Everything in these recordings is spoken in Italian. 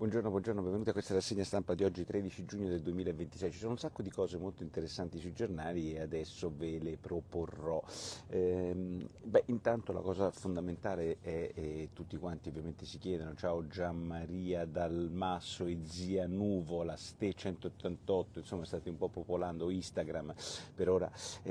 Buongiorno, benvenuti a questa rassegna stampa di oggi 13 giugno del 2026. Ci sono un sacco di cose molto interessanti sui giornali e adesso ve le proporrò. Intanto la cosa fondamentale è, tutti quanti ovviamente si chiedono, ciao Gianmaria Dal Masso, Zia Nuvola, Ste188, insomma state un po' popolando Instagram per ora.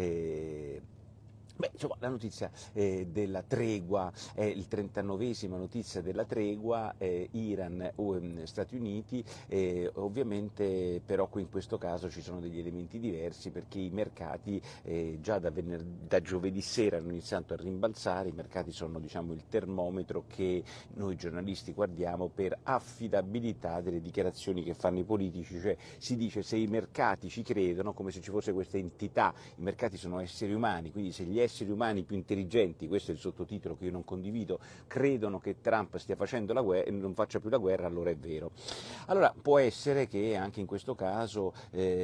Insomma, la notizia della tregua è il 39esima notizia della tregua, Iran-Stati Uniti, ovviamente però qui in questo caso ci sono degli elementi diversi perché i mercati già da giovedì sera hanno iniziato a rimbalzare, i mercati sono diciamo il termometro che noi giornalisti guardiamo per affidabilità delle dichiarazioni che fanno i politici, cioè si dice se i mercati ci credono come se ci fosse questa entità, i mercati sono esseri umani, quindi se gli esseri umani più intelligenti, questo è il sottotitolo che io non condivido, credono che Trump stia facendo la guerra, non faccia più la guerra, allora è vero. Allora può essere che anche in questo caso,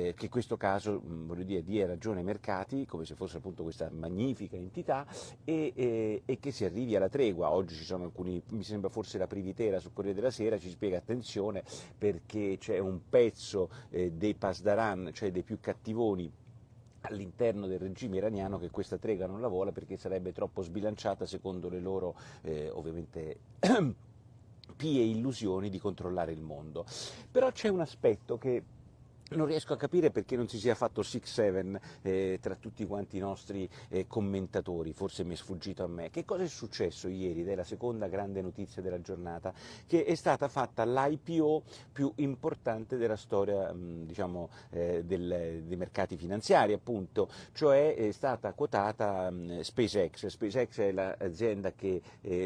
voglio dire, dia ragione ai mercati, come se fosse appunto questa magnifica entità, e che si arrivi alla tregua. Oggi ci sono alcuni, mi sembra forse la Privitera sul Corriere della Sera, ci spiega attenzione perché c'è un pezzo dei Pasdaran, cioè dei più cattivoni, all'interno del regime iraniano che questa tregua non la vuole perché sarebbe troppo sbilanciata secondo le loro ovviamente pie illusioni di controllare il mondo. Però c'è un aspetto che non riesco a capire perché non si sia fatto 6-7 tra tutti quanti i nostri commentatori, forse mi è sfuggito a me. Che cosa è successo ieri? Ed è la seconda grande notizia della giornata, che è stata fatta l'IPO più importante della storia dei mercati finanziari, appunto, cioè è stata quotata SpaceX. SpaceX è l'azienda che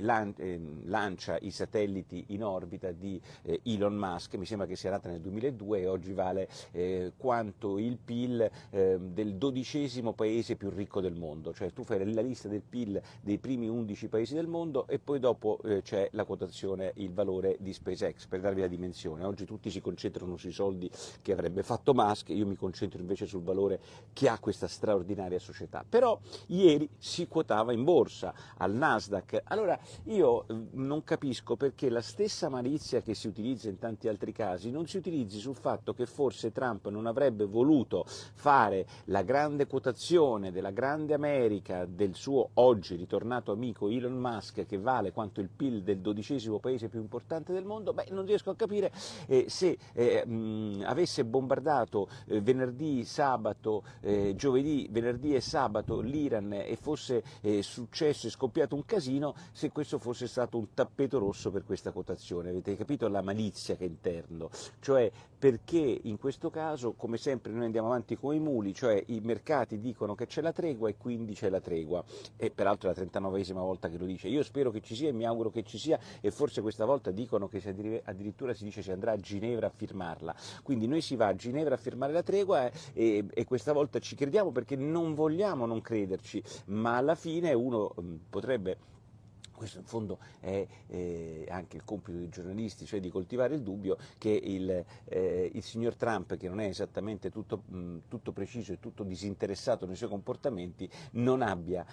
lancia i satelliti in orbita di Elon Musk, mi sembra che sia nata nel 2002 e oggi vale quanto il PIL del 12° paese più ricco del mondo, cioè tu fai la lista del PIL dei primi 11 paesi del mondo e poi dopo c'è la quotazione, il valore di SpaceX, per darvi la dimensione. Oggi tutti si concentrano sui soldi che avrebbe fatto Musk, io mi concentro invece sul valore che ha questa straordinaria società. Però ieri si quotava in borsa, al Nasdaq. Allora io non capisco perché la stessa malizia che si utilizza in tanti altri casi non si utilizzi sul fatto che forse Trump non avrebbe voluto fare la grande quotazione della grande America, del suo oggi ritornato amico Elon Musk, che vale quanto il PIL del 12° paese più importante del mondo. Non riesco a capire se avesse bombardato venerdì, sabato, giovedì, venerdì e sabato l'Iran e fosse successo e scoppiato un casino, se questo fosse stato un tappeto rosso per questa quotazione. Avete capito la malizia che è interno? Cioè perché in questo caso, come sempre, noi andiamo avanti come i muli, cioè i mercati dicono che c'è la tregua e quindi c'è la tregua, e peraltro è la 39esima volta che lo dice. Io spero che ci sia e mi auguro che ci sia, e forse questa volta dicono che addirittura si dice si andrà a Ginevra a firmarla, quindi noi si va a Ginevra a firmare la tregua e questa volta ci crediamo perché non vogliamo non crederci, ma alla fine uno potrebbe... Questo in fondo è anche il compito dei giornalisti, cioè di coltivare il dubbio che il signor Trump, che non è esattamente tutto preciso e tutto disinteressato nei suoi comportamenti, non abbia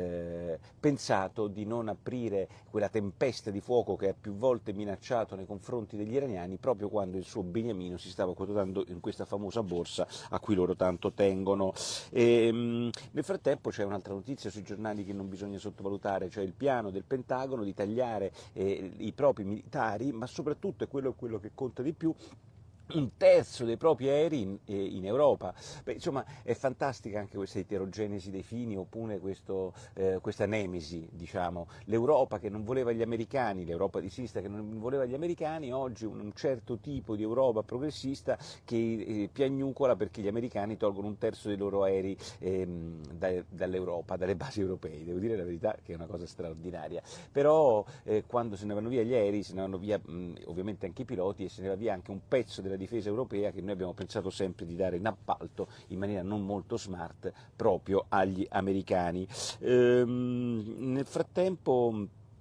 pensato di non aprire quella tempesta di fuoco che ha più volte minacciato nei confronti degli iraniani proprio quando il suo beniamino si stava quotando in questa famosa borsa a cui loro tanto tengono. Nel frattempo c'è un'altra notizia sui giornali che non bisogna sottovalutare, cioè il piano del Pentagono di tagliare i propri militari, ma soprattutto è quello che conta di più, un terzo dei propri aerei in Europa. Insomma, è fantastica anche questa eterogenesi dei fini, oppure questa nemesi, diciamo. L'Europa che non voleva gli americani, l'Europa di sinistra che non voleva gli americani, oggi un certo tipo di Europa progressista che piagnucola perché gli americani tolgono un terzo dei loro aerei dall'Europa, dalle basi europee. Devo dire la verità che è una cosa straordinaria. Però quando se ne vanno via gli aerei, se ne vanno via ovviamente anche i piloti e se ne va via anche un pezzo della difesa europea che noi abbiamo pensato sempre di dare in appalto in maniera non molto smart proprio agli americani. Nel frattempo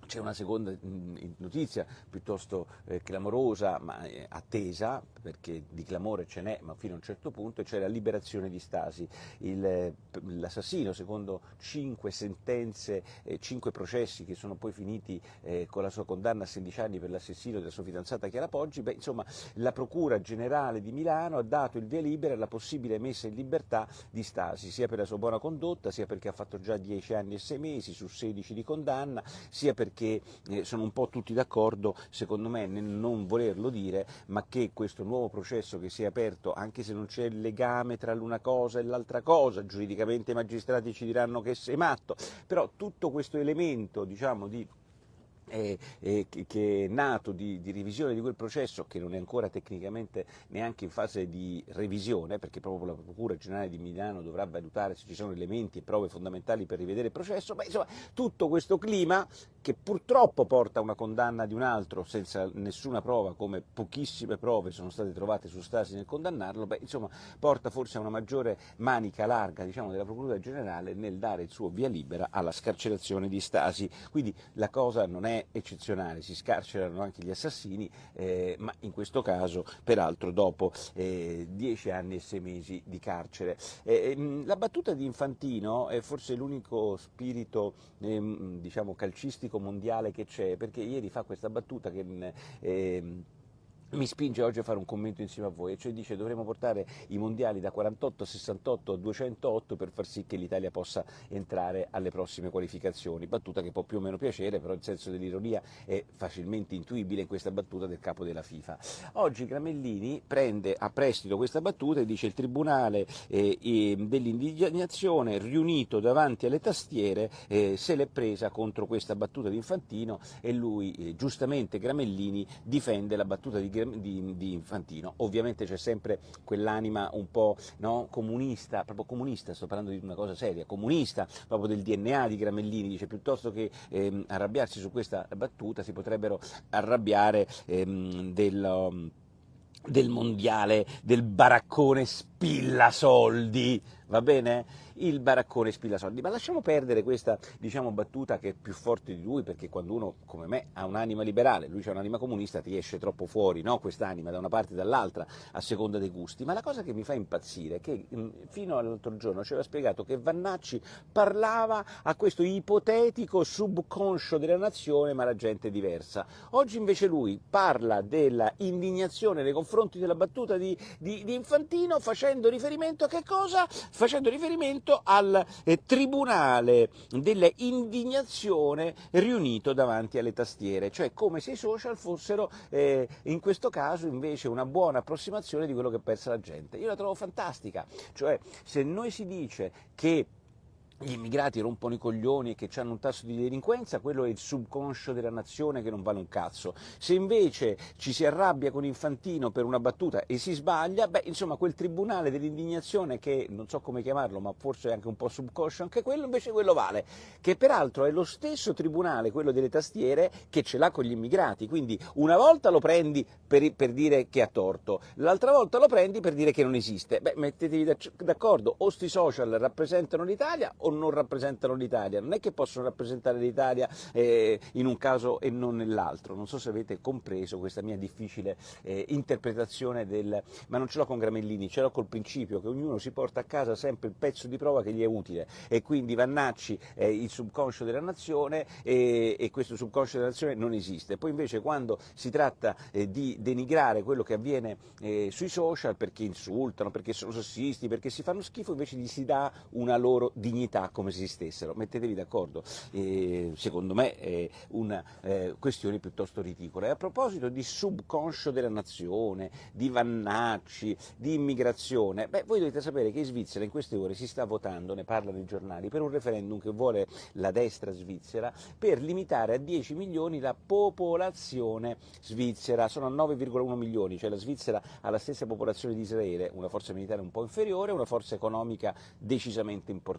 C'è una seconda notizia piuttosto clamorosa, ma attesa, perché di clamore ce n'è, ma fino a un certo punto, e cioè la liberazione di Stasi. L'assassino, secondo 5 sentenze, 5 processi che sono poi finiti con la sua condanna a 16 anni per l'assassinio della sua fidanzata Chiara Poggi, insomma, la Procura Generale di Milano ha dato il via libera alla possibile messa in libertà di Stasi, sia per la sua buona condotta, sia perché ha fatto già 10 anni e 6 mesi su 16 di condanna, sia perché sono un po' tutti d'accordo, secondo me, nel non volerlo dire, ma che questo nuovo processo che si è aperto, anche se non c'è il legame tra l'una cosa e l'altra cosa, giuridicamente i magistrati ci diranno che sei matto, però tutto questo elemento, diciamo, che è nato di revisione di quel processo, che non è ancora tecnicamente neanche in fase di revisione, perché proprio la Procura Generale di Milano dovrà valutare se ci sono elementi e prove fondamentali per rivedere il processo, insomma, tutto questo clima che purtroppo porta a una condanna di un altro senza nessuna prova, come pochissime prove sono state trovate su Stasi nel condannarlo, insomma, porta forse a una maggiore manica larga, diciamo, della Procura Generale nel dare il suo via libera alla scarcerazione di Stasi. Quindi la cosa non è eccezionale, si scarcerano anche gli assassini, ma in questo caso peraltro dopo 10 anni e 6 mesi di carcere. La battuta di Infantino è forse l'unico spirito diciamo calcistico mondiale che c'è, perché ieri fa questa battuta che mi spinge oggi a fare un commento insieme a voi, cioè dice dovremmo portare i mondiali da 48 a 68 a 208 per far sì che l'Italia possa entrare alle prossime qualificazioni, battuta che può più o meno piacere, però il senso dell'ironia è facilmente intuibile in questa battuta del capo della FIFA. Oggi Gramellini prende a prestito questa battuta e dice il Tribunale dell'indignazione riunito davanti alle tastiere se l'è presa contro questa battuta di Infantino, e lui giustamente Gramellini difende la battuta di Infantino. Ovviamente c'è sempre quell'anima un po', no, comunista, proprio comunista, sto parlando di una cosa seria, comunista, proprio del DNA di Gramellini, dice piuttosto che arrabbiarsi su questa battuta si potrebbero arrabbiare del mondiale, del baraccone spilla soldi, va bene? Il baraccone spilla soldi, ma lasciamo perdere questa, diciamo, battuta che è più forte di lui, perché quando uno come me ha un'anima liberale, lui c'ha un'anima comunista, ti esce troppo fuori, no? Quest'anima da una parte e dall'altra a seconda dei gusti. Ma la cosa che mi fa impazzire è che fino all'altro giorno ci aveva spiegato che Vannacci parlava a questo ipotetico subconscio della nazione, ma la gente è diversa. Oggi invece lui parla della indignazione nei confronti della battuta di Infantino, facendo riferimento a che cosa? Facendo riferimento al Tribunale dell'indignazione riunito davanti alle tastiere, cioè come se i social fossero in questo caso invece una buona approssimazione di quello che pensa la gente. Io la trovo fantastica, cioè se noi si dice che gli immigrati rompono i coglioni e che hanno un tasso di delinquenza, quello è il subconscio della nazione che non vale un cazzo. Se invece ci si arrabbia con Infantino per una battuta e si sbaglia, insomma quel tribunale dell'indignazione, che non so come chiamarlo, ma forse è anche un po' subconscio anche quello, invece quello vale, che peraltro è lo stesso tribunale, quello delle tastiere, che ce l'ha con gli immigrati, quindi una volta lo prendi per dire che ha torto, l'altra volta lo prendi per dire che non esiste. Mettetevi d'accordo, o sti social rappresentano l'Italia o non rappresentano l'Italia, non è che possono rappresentare l'Italia in un caso e non nell'altro. Non so se avete compreso questa mia difficile interpretazione ma non ce l'ho con Gramellini, ce l'ho col principio che ognuno si porta a casa sempre il pezzo di prova che gli è utile, e quindi Vannacci è il subconscio della nazione e questo subconscio della nazione non esiste. Poi invece quando si tratta di denigrare quello che avviene sui social, perché insultano, perché sono sessisti, perché si fanno schifo, invece gli si dà una loro dignità come se esistessero. Mettetevi d'accordo, secondo me è una questione piuttosto ridicola. E a proposito di subconscio della nazione, di Vannacci, di immigrazione, voi dovete sapere che in Svizzera in queste ore si sta votando, ne parlano i giornali, per un referendum che vuole la destra svizzera per limitare a 10 milioni la popolazione svizzera. Sono a 9,1 milioni, cioè la Svizzera ha la stessa popolazione di Israele, una forza militare un po' inferiore, una forza economica decisamente importante.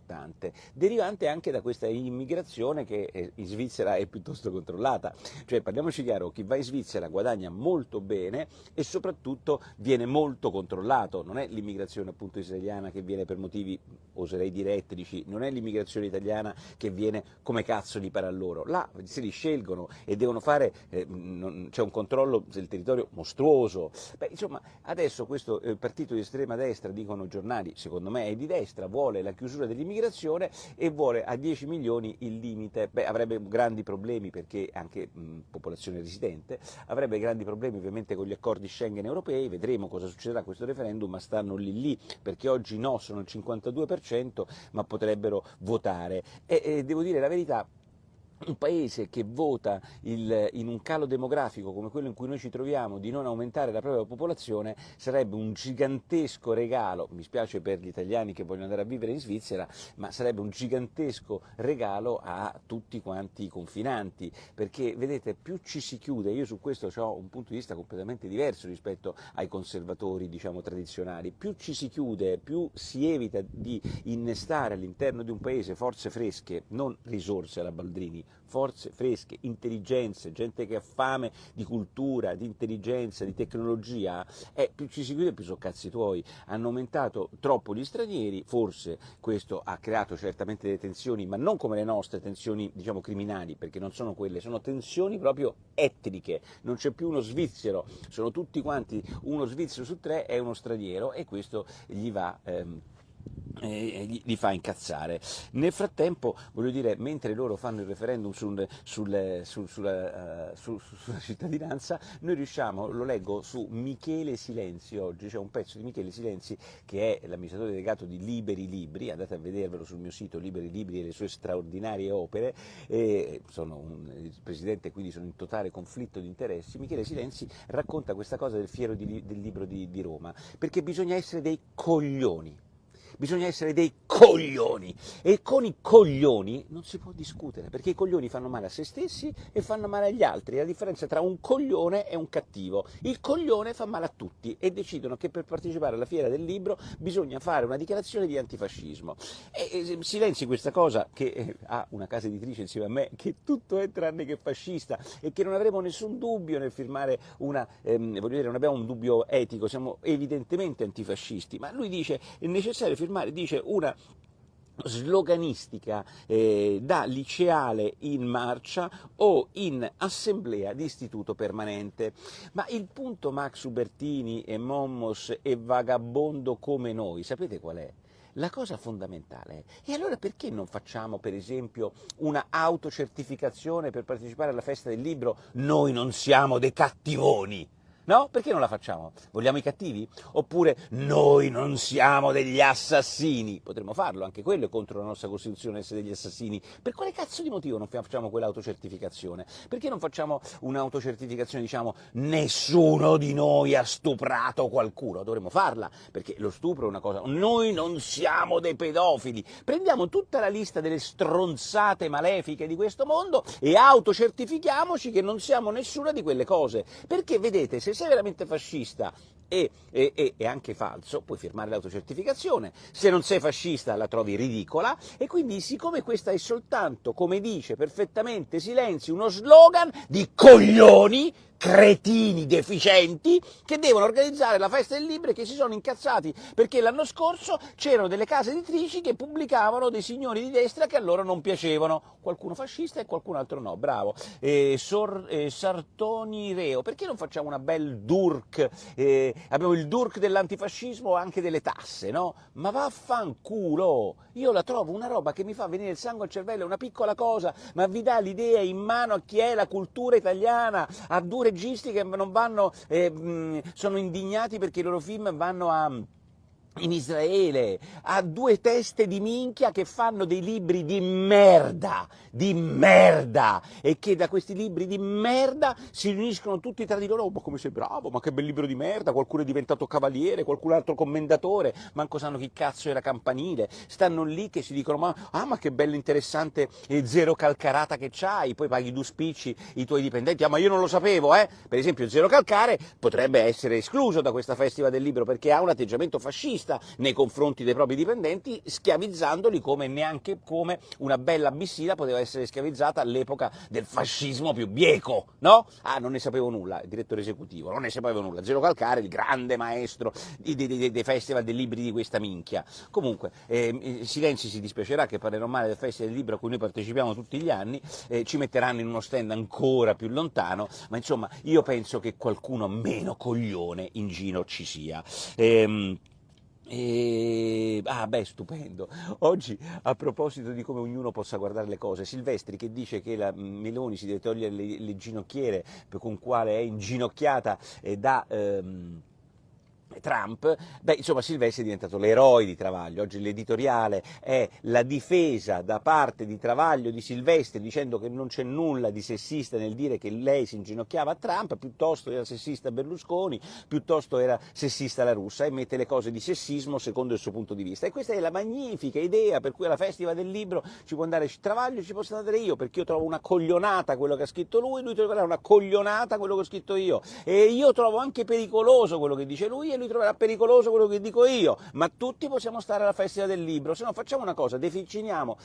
derivante anche da questa immigrazione che in Svizzera è piuttosto controllata. Cioè, parliamoci chiaro, chi va in Svizzera guadagna molto bene e soprattutto viene molto controllato. Non è l'immigrazione appunto israeliana che viene per motivi, oserei dire, etnici, non è l'immigrazione italiana che viene come cazzo gli pare a loro. Là se li scelgono e devono fare, c'è un controllo del territorio mostruoso. Beh, insomma, adesso questo partito di estrema destra, dicono i giornali, secondo me è di destra, vuole la chiusura dell'immigrazione e vuole a 10 milioni il limite. Beh, avrebbe grandi problemi perché anche popolazione residente, avrebbe grandi problemi ovviamente con gli accordi Schengen europei, vedremo cosa succederà a questo referendum, ma stanno lì perché oggi no sono il 52%, ma potrebbero votare. E devo dire la verità, un paese che vota in un calo demografico come quello in cui noi ci troviamo di non aumentare la propria popolazione sarebbe un gigantesco regalo, mi spiace per gli italiani che vogliono andare a vivere in Svizzera, ma sarebbe un gigantesco regalo a tutti quanti i confinanti, perché vedete più ci si chiude, io su questo ho un punto di vista completamente diverso rispetto ai conservatori diciamo tradizionali, più ci si chiude, più si evita di innestare all'interno di un paese forze fresche, non risorse alla Baldrini, forze fresche, intelligenze, gente che ha fame di cultura, di intelligenza, di tecnologia, più ci si chiude più sono cazzi tuoi. Hanno aumentato troppo gli stranieri, forse questo ha creato certamente delle tensioni, ma non come le nostre tensioni diciamo criminali, perché non sono quelle, sono tensioni proprio etniche, non c'è più uno svizzero, sono tutti quanti, uno svizzero su 3 è uno straniero e questo gli va li fa incazzare. Nel frattempo, voglio dire, mentre loro fanno il referendum sulla cittadinanza, noi riusciamo, lo leggo su Michele Silenzi oggi, c'è un pezzo di Michele Silenzi che è l'amministratore delegato di Liberi Libri, andate a vedervelo sul mio sito Liberi Libri e le sue straordinarie opere, sono il presidente, quindi sono in totale conflitto di interessi. Michele Silenzi racconta questa cosa del fiero del libro di Roma, perché bisogna essere dei coglioni. Bisogna essere dei coglioni e con i coglioni non si può discutere, perché i coglioni fanno male a se stessi e fanno male agli altri. La differenza tra un coglione e un cattivo: il coglione fa male a tutti e decidono che per partecipare alla fiera del libro bisogna fare una dichiarazione di antifascismo. E Silenzi questa cosa, che ha una casa editrice insieme a me che tutto è tranne che fascista e che non avremo nessun dubbio nel firmare voglio dire, non abbiamo un dubbio etico, siamo evidentemente antifascisti, ma lui dice è necessario firmare, dice, una sloganistica da liceale in marcia o in assemblea di istituto permanente. Ma il punto, Max Ubertini e Mommos e vagabondo come noi, sapete qual è? La cosa fondamentale è: e allora perché non facciamo per esempio una autocertificazione per partecipare alla festa del libro? Noi non siamo dei cattivoni. No? Perché non la facciamo? Vogliamo i cattivi? Oppure noi non siamo degli assassini? Potremmo farlo, anche quello è contro la nostra Costituzione, essere degli assassini. Per quale cazzo di motivo non facciamo quell'autocertificazione? Perché non facciamo un'autocertificazione, diciamo, nessuno di noi ha stuprato qualcuno? Dovremmo farla, perché lo stupro è una cosa. Noi non siamo dei pedofili. Prendiamo tutta la lista delle stronzate malefiche di questo mondo e autocertifichiamoci che non siamo nessuna di quelle cose. Perché, vedete, se sei veramente fascista e anche falso, puoi firmare l'autocertificazione. Se non sei fascista la trovi ridicola, e quindi, siccome questa è soltanto, come dice perfettamente Silenzi, uno slogan di coglioni, cretini deficienti, che devono organizzare la festa del libro e che si sono incazzati perché l'anno scorso c'erano delle case editrici che pubblicavano dei signori di destra che a loro non piacevano, qualcuno fascista e qualcun altro no, bravo. Sartoni Reo, perché non facciamo una bel DURC? Abbiamo il DURC dell'antifascismo o anche delle tasse, no? Ma vaffanculo! Io la trovo una roba che mi fa venire il sangue al cervello, è una piccola cosa, ma vi dà l'idea in mano a chi è la cultura italiana, a due registi che non vanno, sono indignati perché i loro film vanno in Israele, a due teste di minchia che fanno dei libri di merda, e che da questi libri di merda si riuniscono tutti tra di loro. Oh, ma come sei bravo, ma che bel libro di merda, qualcuno è diventato cavaliere, qualcun altro commendatore, manco sanno chi cazzo era Campanile, stanno lì che si dicono ma che bello interessante Zero Calcarata che c'hai, poi paghi 2 spicci i tuoi dipendenti, ma io non lo sapevo, per esempio Zero Calcare potrebbe essere escluso da questa festival del libro perché ha un atteggiamento fascista. fascista nei confronti dei propri dipendenti, schiavizzandoli come neanche come una bella Bissida poteva essere schiavizzata all'epoca del fascismo più bieco, no? Ah, non ne sapevo nulla, il direttore esecutivo, non ne sapevo nulla. Zero Calcare, il grande maestro dei festival dei libri di questa minchia. Comunque, Silenzi si dispiacerà che parlerò male del Festival del Libro a cui noi partecipiamo tutti gli anni, ci metteranno in uno stand ancora più lontano, ma insomma io penso che qualcuno meno coglione in giro ci sia. Stupendo. Oggi, a proposito di come ognuno possa guardare le cose, Silvestri che dice che la Meloni si deve togliere le ginocchiere con quale è inginocchiata da Trump, insomma Silvestri è diventato l'eroe di Travaglio. Oggi l'editoriale è la difesa da parte di Travaglio di Silvestri, dicendo che non c'è nulla di sessista nel dire che lei si inginocchiava a Trump, piuttosto era sessista Berlusconi, piuttosto era sessista la Russa, e mette le cose di sessismo secondo il suo punto di vista. E questa è la magnifica idea per cui alla Festival del Libro ci può andare Travaglio, ci posso andare io, perché io trovo una coglionata quello che ha scritto lui troverà una coglionata quello che ho scritto io, e io trovo anche pericoloso quello che dice lui, e lui troverà pericoloso quello che dico io, ma tutti possiamo stare alla Festival del Libro. Se no facciamo una cosa, definiamo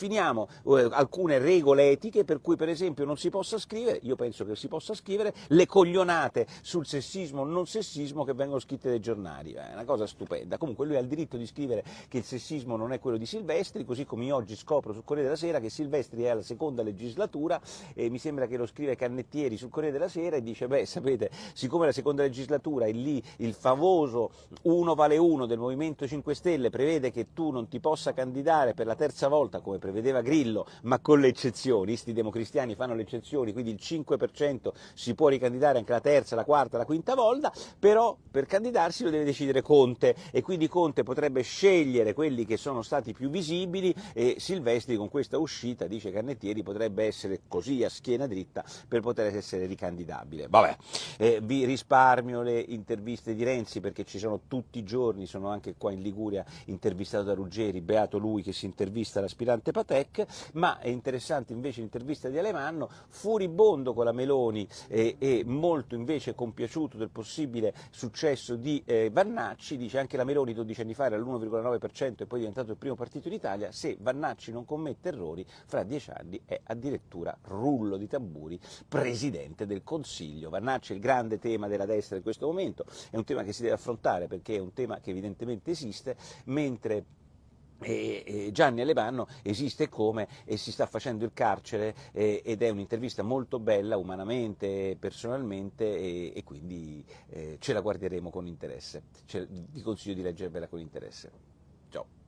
alcune regole etiche per cui per esempio non si possa scrivere, io penso che si possa scrivere, le coglionate sul sessismo o non sessismo che vengono scritte dai giornali, è una cosa stupenda. Comunque lui ha il diritto di scrivere che il sessismo non è quello di Silvestri, così come io oggi scopro sul Corriere della Sera che Silvestri è alla seconda legislatura, e mi sembra che lo scrive Cannettieri sul Corriere della Sera, e dice sapete, siccome la seconda legislatura è lì il famoso 1 vale 1 del Movimento 5 Stelle prevede che tu non ti possa candidare per la terza volta come prevedeva Grillo, ma con le eccezioni, sti democristiani fanno le eccezioni, quindi il 5% si può ricandidare anche la terza, la quarta, la quinta volta, però per candidarsi lo deve decidere Conte, e quindi Conte potrebbe scegliere quelli che sono stati più visibili, e Silvestri con questa uscita, dice Cannettieri, potrebbe essere così a schiena dritta per poter essere ricandidabile. Vabbè, vi risparmio le interviste di Renzi perché ci sono tutti i giorni, sono anche qua in Liguria intervistato da Ruggeri, beato lui che si intervista l'aspirante Patek, ma è interessante invece l'intervista di Alemanno, furibondo con la Meloni e molto invece compiaciuto del possibile successo di Vannacci. Dice anche la Meloni 12 anni fa era all'1,9% e poi è diventato il primo partito in Italia, se Vannacci non commette errori fra 10 anni è addirittura, rullo di tamburi, Presidente del Consiglio. Vannacci è il grande tema della destra in questo momento, è un tema che si deve affrontare perché è un tema che evidentemente esiste, mentre Gianni Alemanno esiste come, e si sta facendo il carcere, ed è un'intervista molto bella umanamente, personalmente, e quindi ce la guarderemo con interesse, vi consiglio di leggervela con interesse. Ciao.